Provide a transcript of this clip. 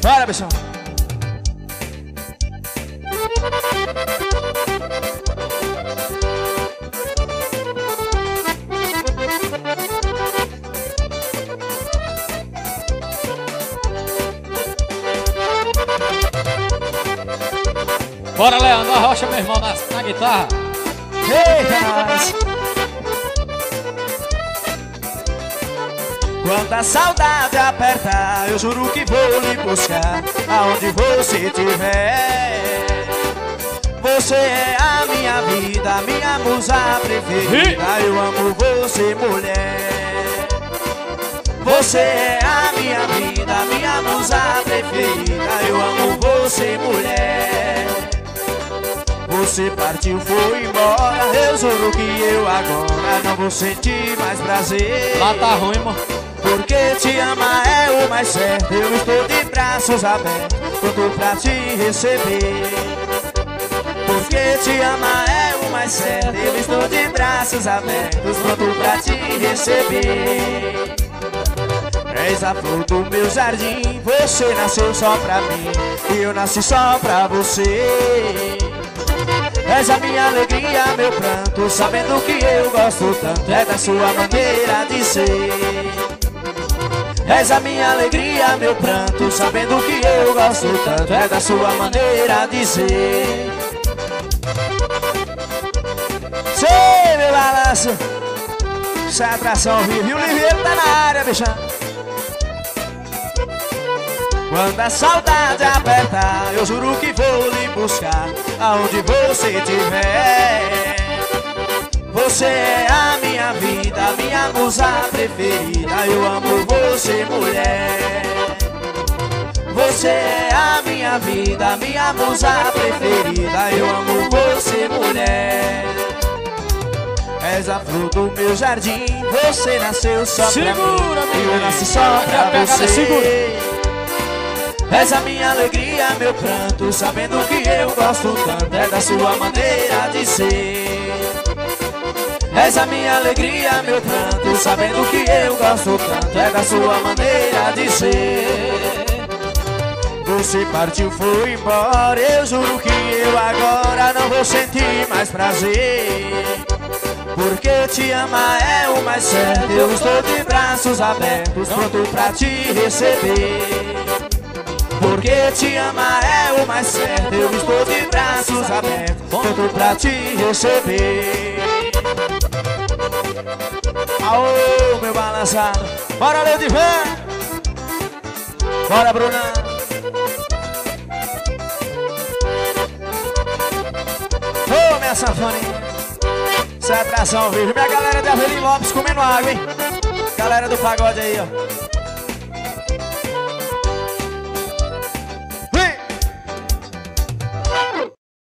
Bora, bichão. Bora, Leandro Rocha, meu irmão, na guitarra. Eita, quando a saudade apertar, eu juro que vou lhe buscar aonde você estiver. Você é a minha vida, a minha musa preferida. Eu amo você, mulher. Você é a minha vida, a minha musa preferida. Eu amo você, mulher. Você partiu, foi embora. Eu juro que eu agora não vou sentir mais prazer. Lá tá ruim, mano. Porque te amar é o mais certo. Eu estou de braços abertos, pronto pra te receber. Porque te amar é o mais certo. Eu estou de braços abertos, pronto pra te receber. És a flor do meu jardim. Você nasceu só pra mim e eu nasci só pra você. És a minha alegria, meu pranto, sabendo que eu gosto tanto. É da sua maneira de ser. És a minha alegria, meu pranto, sabendo que eu gosto tanto. É da sua maneira de ser. Sei, meu balanço. Essa é a atração viva. E o Liveiro tá na área, bichão. Quando a saudade apertar, eu juro que vou lhe buscar aonde você estiver. Você é a minha vida, a minha musa preferida. Eu amo você, mulher. Você é a minha vida, a minha musa preferida. Eu amo você, mulher. És a flor do meu jardim. Você nasceu só pra mim, eu nasci só pra você. És a minha alegria, meu pranto, sabendo que eu gosto tanto. É da sua maneira de ser. És a minha alegria, meu pranto, sabendo que eu gosto tanto. É da sua maneira de ser. Você partiu, foi embora. Eu juro que eu agora não vou sentir mais prazer. Porque te amar é o mais certo. Eu estou de braços abertos, pronto pra te receber. Porque te amar é o mais certo. Eu estou de braços abertos, pronto pra te receber. Aô, meu balançado. Bora, Leodivan. Bora, Bruna. Ô, minha sanfoninha. Essa é a atração, viu? Minha galera de Avelino Lopes comendo água, hein? Galera do pagode aí, ó.